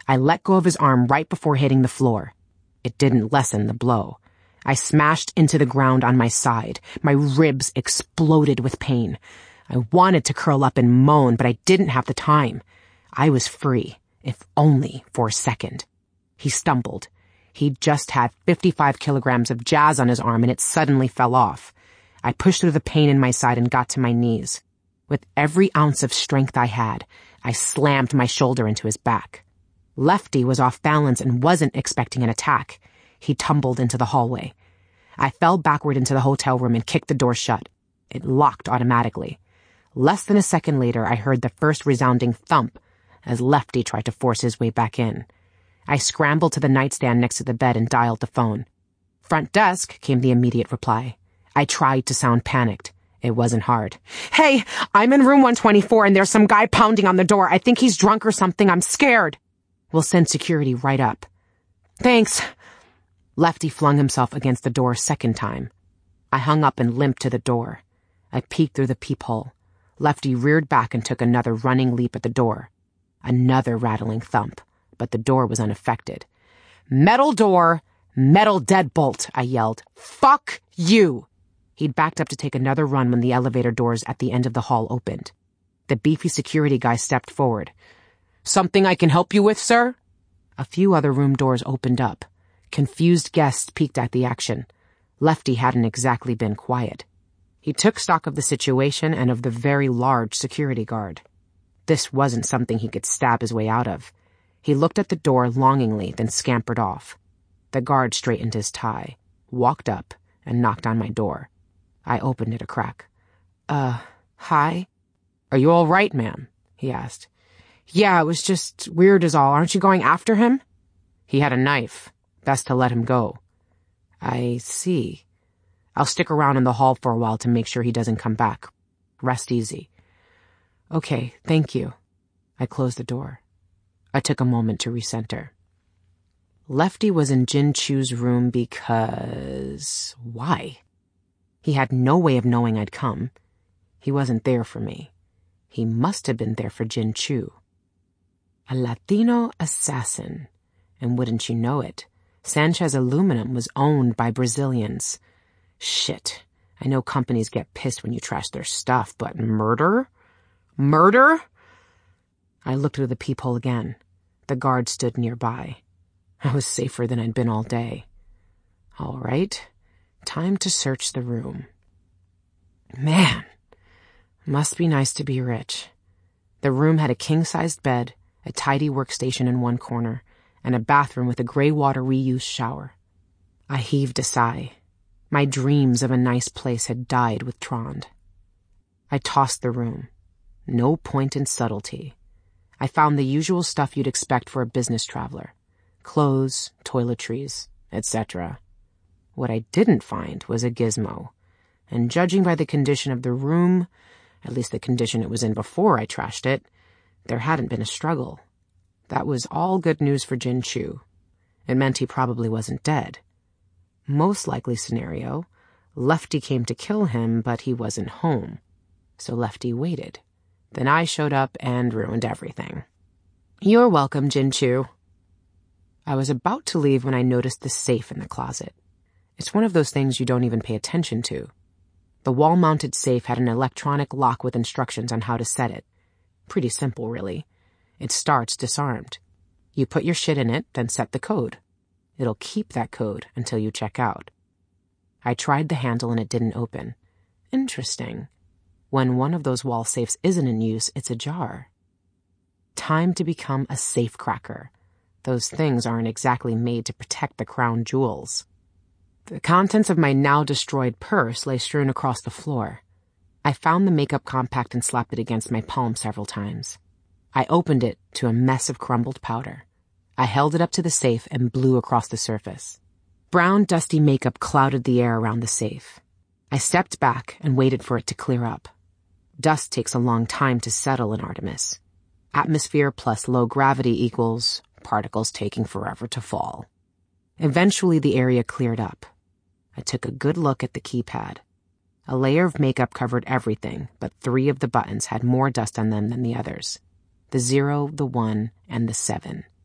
I let go of his arm right before hitting the floor. It didn't lessen the blow. I smashed into the ground on my side. My ribs exploded with pain. I wanted to curl up and moan, but I didn't have the time. I was free, if only for a second. He stumbled. He'd just had 55 kilograms of jazz on his arm, and it suddenly fell off. I pushed through the pain in my side and got to my knees. With every ounce of strength I had, I slammed my shoulder into his back. Lefty was off balance and wasn't expecting an attack. He tumbled into the hallway. I fell backward into the hotel room and kicked the door shut. It locked automatically. Less than a second later, I heard the first resounding thump as Lefty tried to force his way back in. I scrambled to the nightstand next to the bed and dialed the phone. "Front desk," came the immediate reply. I tried to sound panicked. It wasn't hard. "Hey, I'm in room 124 and there's some guy pounding on the door. I think he's drunk or something. I'm scared." "We'll send security right up." "Thanks." Lefty flung himself against the door a second time. I hung up and limped to the door. I peeked through the peephole. Lefty reared back and took another running leap at the door. Another rattling thump, but the door was unaffected. "Metal door, metal deadbolt," I yelled. "Fuck you!" He'd backed up to take another run when the elevator doors at the end of the hall opened. The beefy security guy stepped forward. "Something I can help you with, sir?" A few other room doors opened up. Confused guests peeked at the action. Lefty hadn't exactly been quiet. He took stock of the situation and of the very large security guard. This wasn't something he could stab his way out of. He looked at the door longingly, then scampered off. The guard straightened his tie, walked up, and knocked on my door. I opened it a crack. Hi?" "Are you all right, ma'am?" he asked. "Yeah, it was just weird is all. Aren't you going after him?" "He had a knife. Best to let him go." "I see. I'll stick around in the hall for a while to make sure he doesn't come back. Rest easy." "Okay, thank you." I closed the door. I took a moment to recenter. Lefty was in Jin Chu's room because... why? He had no way of knowing I'd come. He wasn't there for me. He must have been there for Jin Chu. A Latino assassin. And wouldn't you know it, Sanchez Aluminum was owned by Brazilians. Shit, I know companies get pissed when you trash their stuff, but murder? Murder? I looked through the peephole again. The guard stood nearby. I was safer than I'd been all day. All right, time to search the room. Man, must be nice to be rich. The room had a king-sized bed, a tidy workstation in one corner, and a bathroom with a gray water reuse shower. I heaved a sigh. My dreams of a nice place had died with Trond. I tossed the room. No point in subtlety. I found the usual stuff you'd expect for a business traveler. Clothes, toiletries, etc. What I didn't find was a gizmo, and judging by the condition of the room, at least the condition it was in before I trashed it, there hadn't been a struggle. That was all good news for Jin Chu. It meant he probably wasn't dead. Most likely scenario, Lefty came to kill him, but he wasn't home. So Lefty waited. Then I showed up and ruined everything. You're welcome, Jin Chu. I was about to leave when I noticed the safe in the closet. It's one of those things you don't even pay attention to. The wall-mounted safe had an electronic lock with instructions on how to set it. Pretty simple, really. It starts disarmed. You put your shit in it, then set the code. It'll keep that code until you check out. I tried the handle and it didn't open. Interesting. When one of those wall safes isn't in use, it's ajar. Time to become a safe cracker. Those things aren't exactly made to protect the crown jewels. The contents of my now destroyed purse lay strewn across the floor. I found the makeup compact and slapped it against my palm several times. I opened it to a mess of crumbled powder. I held it up to the safe and blew across the surface. Brown, dusty makeup clouded the air around the safe. I stepped back and waited for it to clear up. Dust takes a long time to settle in Artemis. Atmosphere plus low gravity equals particles taking forever to fall. Eventually the area cleared up. I took a good look at the keypad. A layer of makeup covered everything, but 3 of the buttons had more dust on them than the others. The 0, the 1, and the 7.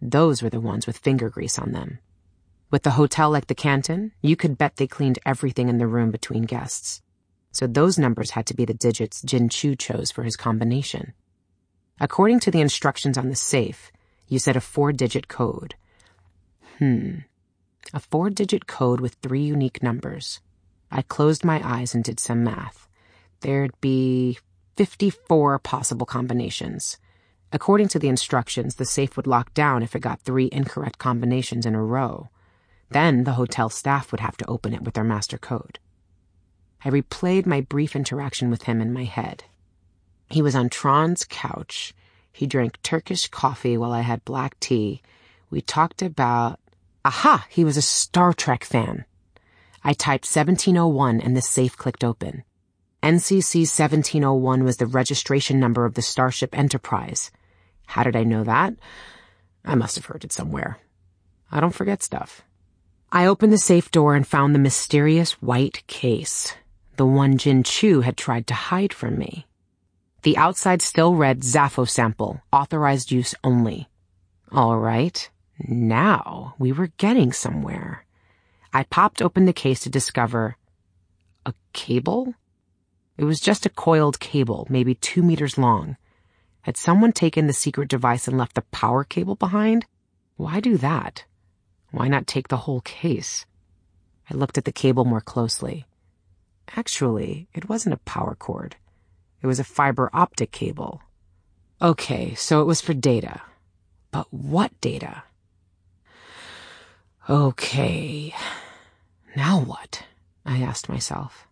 Those were the ones with finger grease on them. With the hotel like the Canton, you could bet they cleaned everything in the room between guests. So those numbers had to be the digits Jin Chu chose for his combination. According to the instructions on the safe, you said a 4-digit code. A 4-digit code with 3 unique numbers. I closed my eyes and did some math. There'd be 54 possible combinations. According to the instructions, the safe would lock down if it got 3 incorrect combinations in a row. Then the hotel staff would have to open it with their master code. I replayed my brief interaction with him in my head. He was on Tron's couch. He drank Turkish coffee while I had black tea. We talked about... Aha! He was a Star Trek fan. I typed 1701 and the safe clicked open. NCC 1701 was the registration number of the Starship Enterprise. How did I know that? I must have heard it somewhere. I don't forget stuff. I opened the safe door and found the mysterious white case, the one Jin Chu had tried to hide from me. The outside still read Zaffo sample, authorized use only. All right, now we were getting somewhere. I popped open the case to discover a cable? It was just a coiled cable, maybe 2 meters long. Had someone taken the secret device and left the power cable behind? Why do that? Why not take the whole case? I looked at the cable more closely. Actually, it wasn't a power cord. It was a fiber optic cable. Okay, so it was for data. But what data? Okay, now what? I asked myself.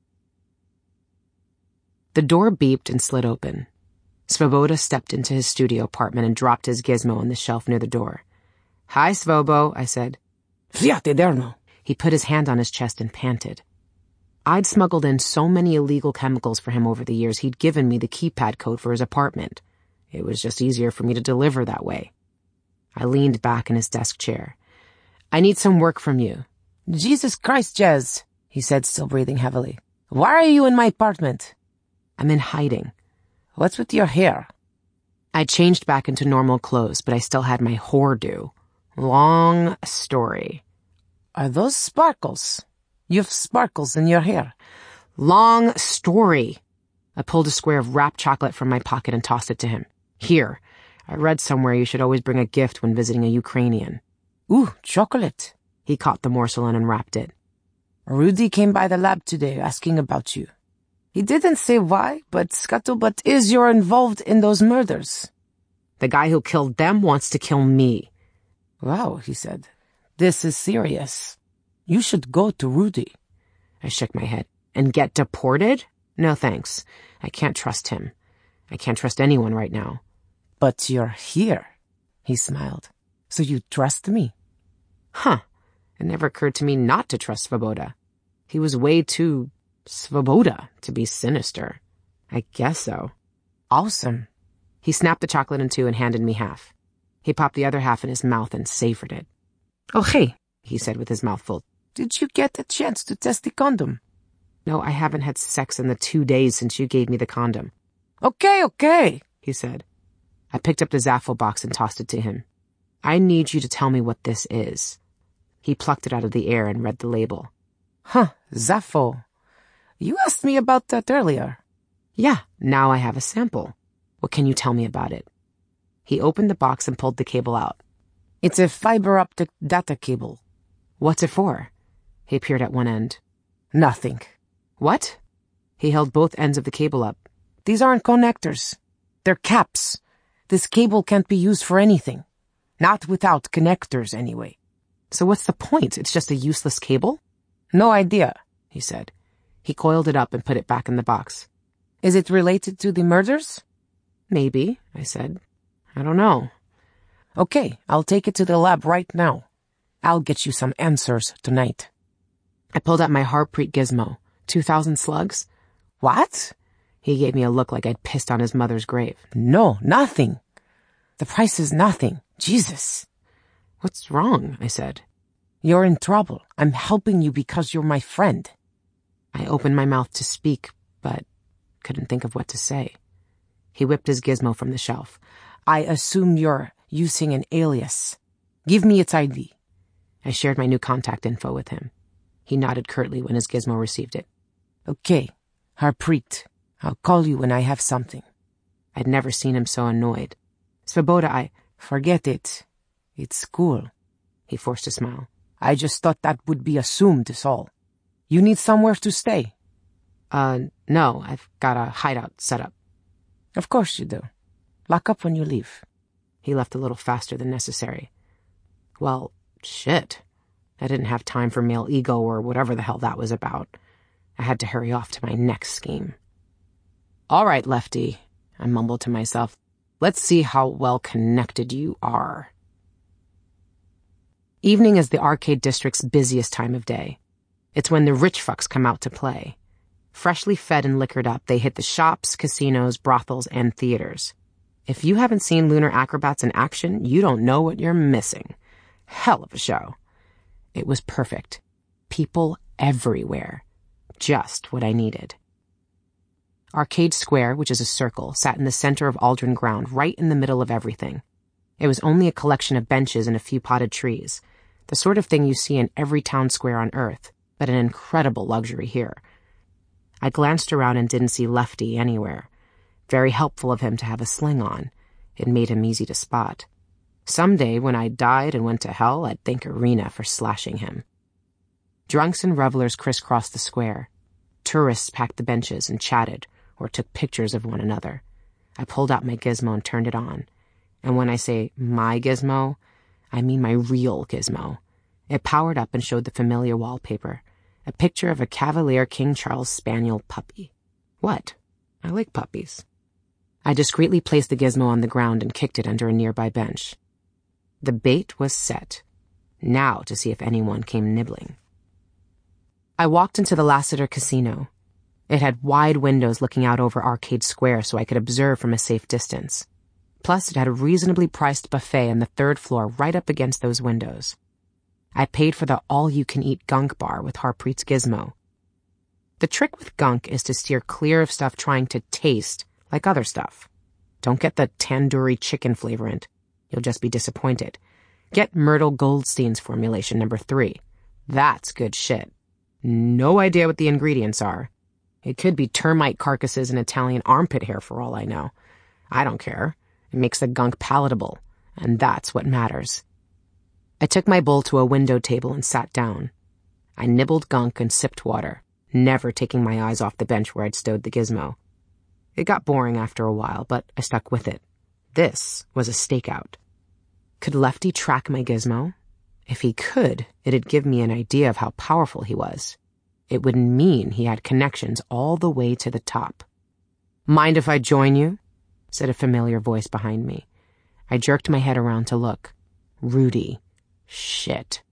The door beeped and slid open. Svoboda stepped into his studio apartment and dropped his gizmo on the shelf near the door. Hi, Svobo, I said. Fiat Eterno. He put his hand on his chest and panted. I'd smuggled in so many illegal chemicals for him over the years he'd given me the keypad code for his apartment. It was just easier for me to deliver that way. I leaned back in his desk chair. I need some work from you. Jesus Christ, Jez, he said, still breathing heavily. Why are you in my apartment? I'm in hiding. What's with your hair? I changed back into normal clothes, but I still had my hairdo. Long story. Are those sparkles? You've sparkles in your hair. Long story. I pulled a square of wrapped chocolate from my pocket and tossed it to him. Here. I read somewhere you should always bring a gift when visiting a Ukrainian. Ooh, chocolate. He caught the morsel and unwrapped it. Rudy came by the lab today asking about you. He didn't say why, but scuttlebutt is you're involved in those murders. The guy who killed them wants to kill me. Wow, he said. This is serious. You should go to Rudy. I shook my head. And get deported? No thanks. I can't trust him. I can't trust anyone right now. But you're here, he smiled. So you trust me? Huh. It never occurred to me not to trust Svoboda. He was way too Svoboda to be sinister. I guess so. Awesome. He snapped the chocolate in two and handed me half. He popped the other half in his mouth and savored it. Oh, hey, he said with his mouth full. Did you get a chance to test the condom? No, I haven't had sex in the 2 days since you gave me the condom. Okay, he said. I picked up the Zaffo box and tossed it to him. I need you to tell me what this is. He plucked it out of the air and read the label. Zaffo. You asked me about that earlier. Yeah, now I have a sample. What can you tell me about it? He opened the box and pulled the cable out. It's a fiber optic data cable. What's it for? He peered at one end. Nothing. What? He held both ends of the cable up. These aren't connectors. They're caps. This cable can't be used for anything. Not without connectors, anyway. So what's the point? It's just a useless cable? No idea, he said. He coiled it up and put it back in the box. Is it related to the murders? Maybe, I said. I don't know. Okay, I'll take it to the lab right now. I'll get you some answers tonight. I pulled out my Harpreet gizmo. 2,000 slugs? What? He gave me a look like I'd pissed on his mother's grave. No, nothing. The price is nothing. Jesus. What's wrong? I said. You're in trouble. I'm helping you because you're my friend. I opened my mouth to speak, but couldn't think of what to say. He whipped his gizmo from the shelf. I assume you're using an alias. Give me its ID. I shared my new contact info with him. He nodded curtly when his gizmo received it. Okay, Harpreet. I'll call you when I have something. I'd never seen him so annoyed. Svoboda, Forget it. It's cool. He forced a smile. I just thought that would be assumed is all. You need somewhere to stay? No, I've got a hideout set up. Of course you do. Lock up when you leave. He left a little faster than necessary. Well, shit. I didn't have time for male ego or whatever the hell that was about. I had to hurry off to my next scheme. All right, Lefty, I mumbled to myself. Let's see how well connected you are. Evening is the arcade district's busiest time of day. It's when the rich fucks come out to play. Freshly fed and liquored up, they hit the shops, casinos, brothels, and theaters. If you haven't seen Lunar Acrobats in action, you don't know what you're missing. Hell of a show. It was perfect. People everywhere. Just what I needed. Arcade Square, which is a circle, sat in the center of Aldrin Ground, right in the middle of everything. It was only a collection of benches and a few potted trees, the sort of thing you see in every town square on Earth, but an incredible luxury here. I glanced around and didn't see Lefty anywhere. Very helpful of him to have a sling on. It made him easy to spot. Someday, when I died and went to hell, I'd thank Arena for slashing him. Drunks and revelers crisscrossed the square. Tourists packed the benches and chatted or took pictures of one another. I pulled out my gizmo and turned it on. And when I say my gizmo, I mean my real gizmo. It powered up and showed the familiar wallpaper, a picture of a Cavalier King Charles Spaniel puppy. What? I like puppies. I discreetly placed the gizmo on the ground and kicked it under a nearby bench. The bait was set. Now to see if anyone came nibbling. I walked into the Lassiter Casino. It had wide windows looking out over Arcade Square so I could observe from a safe distance. Plus, it had a reasonably priced buffet on the third floor right up against those windows. I paid for the all-you-can-eat gunk bar with Harpreet's gizmo. The trick with gunk is to steer clear of stuff trying to taste like other stuff. Don't get the tandoori chicken flavorant. You'll just be disappointed. Get Myrtle Goldstein's formulation number 3. That's good shit. No idea what the ingredients are. It could be termite carcasses and Italian armpit hair for all I know. I don't care. It makes the gunk palatable, and that's what matters. I took my bowl to a window table and sat down. I nibbled gunk and sipped water, never taking my eyes off the bench where I'd stowed the gizmo. It got boring after a while, but I stuck with it. This was a stakeout. Could Lefty track my gizmo? If he could, it'd give me an idea of how powerful he was. It would mean he had connections all the way to the top. Mind if I join you? Said a familiar voice behind me. I jerked my head around to look. Rudy. Shit.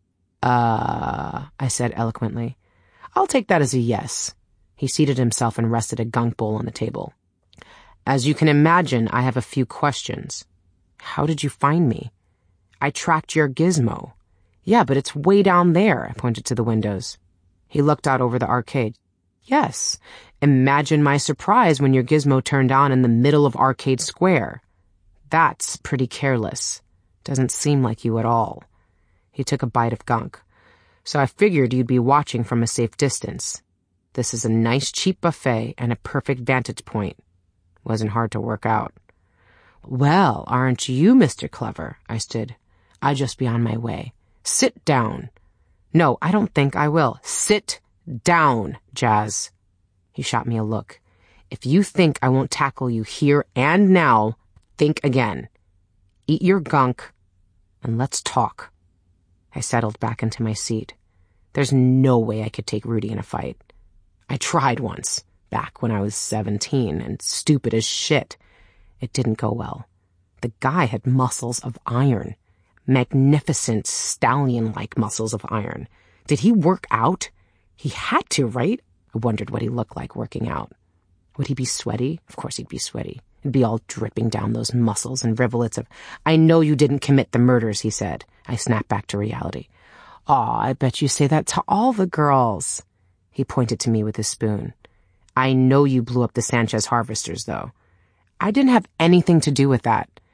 I said eloquently. I'll take that as a yes. He seated himself and rested a gunk bowl on the table. As you can imagine, I have a few questions. How did you find me? I tracked your gizmo. Yeah, but it's way down there, I pointed to the windows. He looked out over the arcade. Yes. Imagine my surprise when your gizmo turned on in the middle of Arcade Square. That's pretty careless. Doesn't seem like you at all. He took a bite of gunk. So I figured you'd be watching from a safe distance. This is a nice cheap buffet and a perfect vantage point. Wasn't hard to work out. Well, aren't you, Mr. Clever? I stood. I'll just be on my way. Sit down. No, I don't think I will. Sit down, Jazz. He shot me a look. If you think I won't tackle you here and now, think again. Eat your gunk, and let's talk. I settled back into my seat. There's no way I could take Rudy in a fight. I tried once, back when I was 17 and stupid as shit. It didn't go well. The guy had muscles of iron. Magnificent, stallion-like muscles of iron. Did he work out? He had to, right? I wondered what he looked like working out. Would he be sweaty? Of course he'd be sweaty. It'd be all dripping down those muscles and rivulets of, I know you didn't commit the murders, he said. I snapped back to reality. Aw, I bet you say that to all the girls. He pointed to me with his spoon. I know you blew up the Sanchez harvesters, though. I didn't have anything to do with that.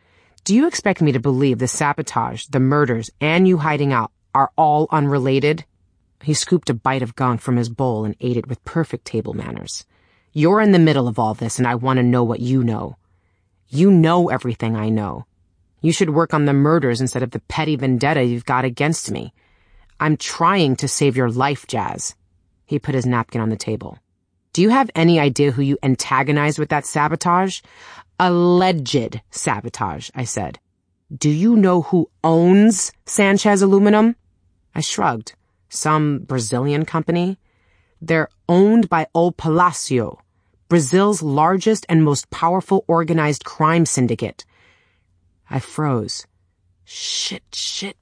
Do you expect me to believe the sabotage, the murders, and you hiding out are all unrelated? He scooped a bite of gunk from his bowl and ate it with perfect table manners. You're in the middle of all this, and I want to know what you know. You know everything I know. You should work on the murders instead of the petty vendetta you've got against me. I'm trying to save your life, Jazz. He put his napkin on the table. Do you have any idea who you antagonized with that sabotage? Alleged sabotage, I said. Do you know who owns Sanchez Aluminum? I shrugged. Some Brazilian company? They're owned by O Palacio, Brazil's largest and most powerful organized crime syndicate. I froze. Shittity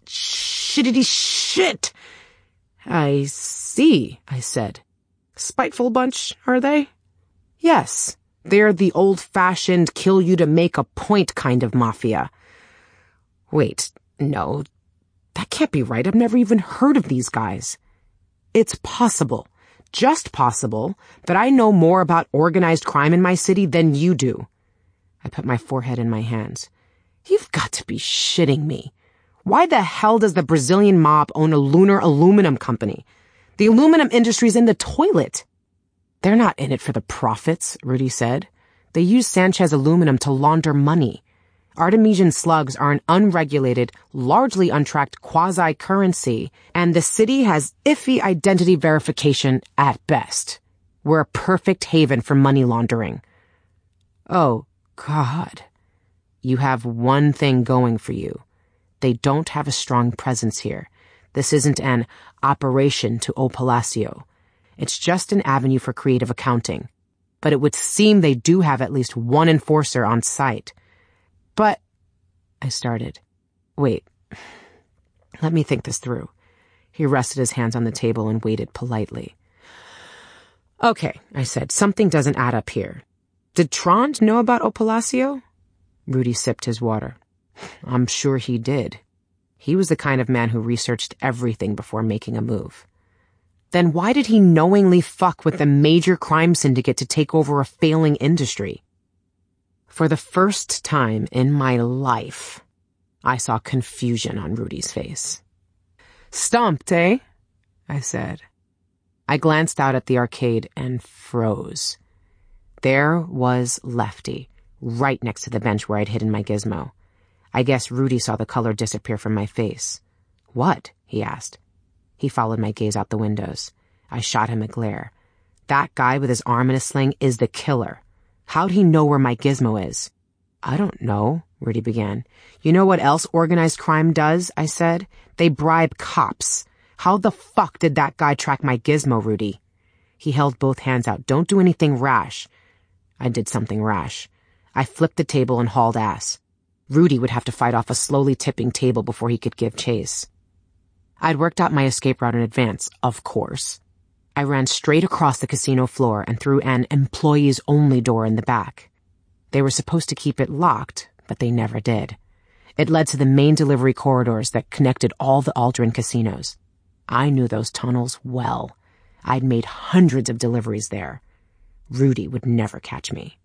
shit! I see, I said. Spiteful bunch, are they? Yes, they're the old-fashioned kill-you-to-make-a-point kind of mafia. Wait, no, that can't be right. I've never even heard of these guys. It's possible, just possible, that I know more about organized crime in my city than you do. I put my forehead in my hands. You've got to be shitting me. Why the hell does the Brazilian mob own a lunar aluminum company? The aluminum industry's in the toilet. They're not in it for the profits, Rudy said. They use Sanchez Aluminum to launder money. Artemisian slugs are an unregulated, largely untracked quasi-currency, and the city has iffy identity verification at best. We're a perfect haven for money laundering. Oh, God. You have one thing going for you. They don't have a strong presence here. This isn't an operation to O Palacio. It's just an avenue for creative accounting. But it would seem they do have at least one enforcer on site. But, I started. Wait, let me think this through. He rested his hands on the table and waited politely. Okay, I said, something doesn't add up here. Did Trond know about O Palacio? Rudy sipped his water. I'm sure he did. He was the kind of man who researched everything before making a move. Then why did he knowingly fuck with the major crime syndicate to take over a failing industry? For the first time in my life, I saw confusion on Rudy's face. Stumped, eh? I said. I glanced out at the arcade and froze. There was Lefty, right next to the bench where I'd hidden my gizmo. I guess Rudy saw the color disappear from my face. What? He asked. He followed my gaze out the windows. I shot him a glare. That guy with his arm in a sling is the killer. How'd he know where my gizmo is? I don't know, Rudy began. You know what else organized crime does? I said. They bribe cops. How the fuck did that guy track my gizmo, Rudy? He held both hands out. Don't do anything rash. I did something rash. I flipped the table and hauled ass. Rudy would have to fight off a slowly tipping table before he could give chase. I'd worked out my escape route in advance, of course. I ran straight across the casino floor and through an employees-only door in the back. They were supposed to keep it locked, but they never did. It led to the main delivery corridors that connected all the Aldrin casinos. I knew those tunnels well. I'd made hundreds of deliveries there. Rudy would never catch me.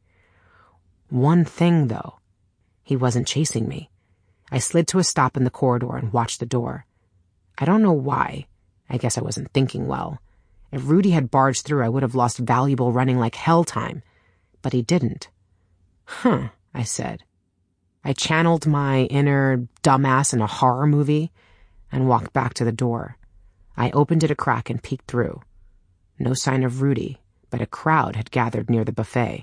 One thing, though. He wasn't chasing me. I slid to a stop in the corridor and watched the door. I don't know why. I guess I wasn't thinking well. If Rudy had barged through, I would have lost valuable running like hell time. But he didn't. Huh, I said. I channeled my inner dumbass in a horror movie and walked back to the door. I opened it a crack and peeked through. No sign of Rudy, but a crowd had gathered near the buffet.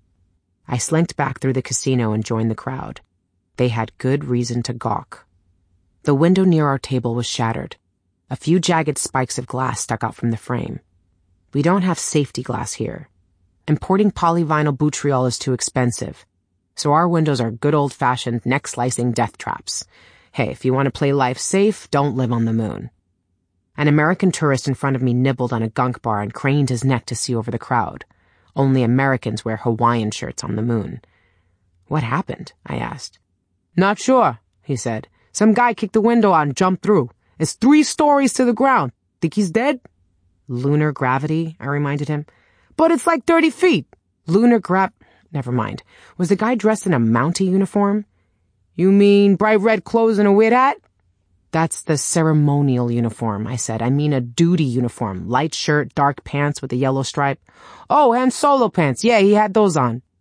I slinked back through the casino and joined the crowd. They had good reason to gawk. The window near our table was shattered. A few jagged spikes of glass stuck out from the frame. We don't have safety glass here. Importing polyvinyl butriol is too expensive, so our windows are good old-fashioned neck-slicing death traps. Hey, if you want to play life safe, don't live on the moon. An American tourist in front of me nibbled on a gunk bar and craned his neck to see over the crowd. Only Americans wear Hawaiian shirts on the moon. What happened? I asked. Not sure, he said. Some guy kicked the window out and jumped through. It's 3 stories to the ground. Think he's dead? Lunar gravity, I reminded him. But it's like 30 feet. Never mind. Was the guy dressed in a Mountie uniform? You mean bright red clothes and a weird hat? That's the ceremonial uniform, I said. I mean a duty uniform. Light shirt, dark pants with a yellow stripe. Oh, and solo pants. Yeah, he had those on.